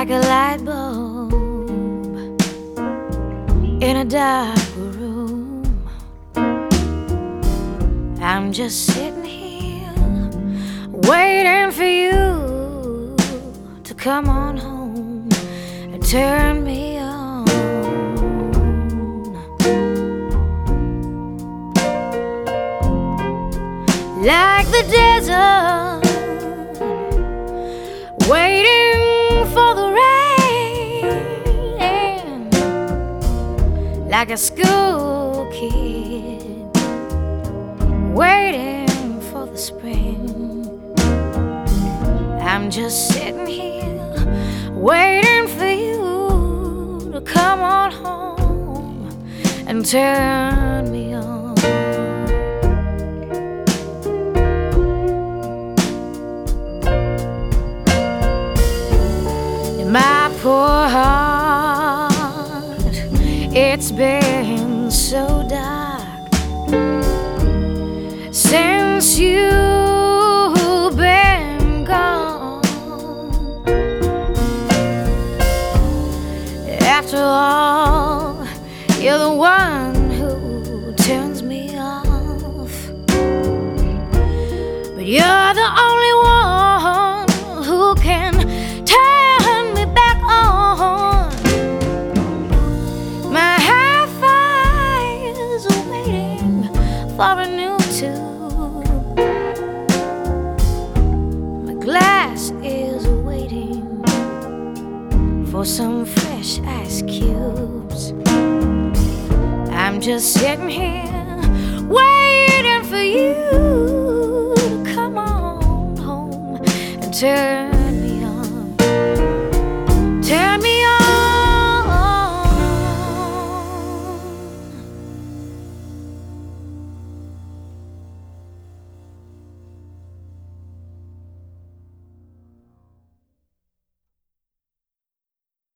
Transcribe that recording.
like a light bulb in a dark room. I'm just sitting here waiting for you to come on home and turn me on. Like the desert, waiting for the rain, like a school kid waiting for the spring. I'm just sitting here waiting for you to come on home and turn me on. My poor heart, it's been so dark since you've been gone. After all, you're the one who turns me off, but you're the only one who can turn me back on. My hi-fi is waiting for a new tube. My glass is waiting for some fresh ice cubes. I'm just sitting here waiting for you to come on home and turn me on. Turn me